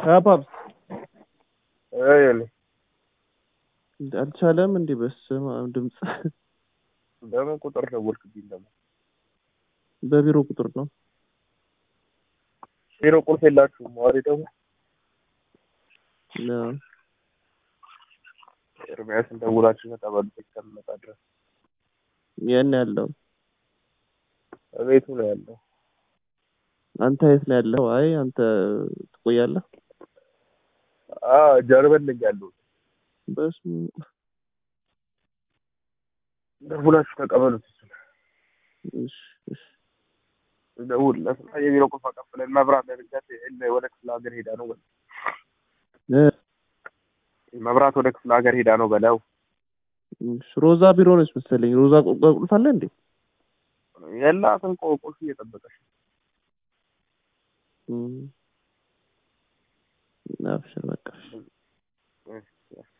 አባብስ አይል አልቻለም እንዴ? በስመ አብ ድምጽ በምን ቁጥር ደወልክብኝ ደግሞ? በቢሮ ቁጥር ነው። ቢሮ ቁልፍ የላችሁም? ማሪ ደግሞ ነው ኤርሚያስን ደውላችሁ ተባሉ እስከምመጣ ድረስ የት ነው ያለው? ቤቱ ነው ያለው። አንተ የት ነው ያለው? አይ አንተ ትቆያለህ? ጀርመን ነኝ ያለሁት። በስመ ደውላችሁ ተቀበሉት። እሺ እሺ ደውልለት እና የቢሮ ቁልፍ አቀብለን መብራት ለርጃት ወደ ክፍለ ሀገር ሄዳ ነው በለው። መብራት ወደ ክፍለ ሀገር ሄዳ ነው በለው። ሮዛ ቢሮ ነች መሰለኝ። ሮዛ ቁልፍ አለ እንዴ? የላትም እኮ ቁልፍ እየጠበቀች ነው። አብሽር በቃ።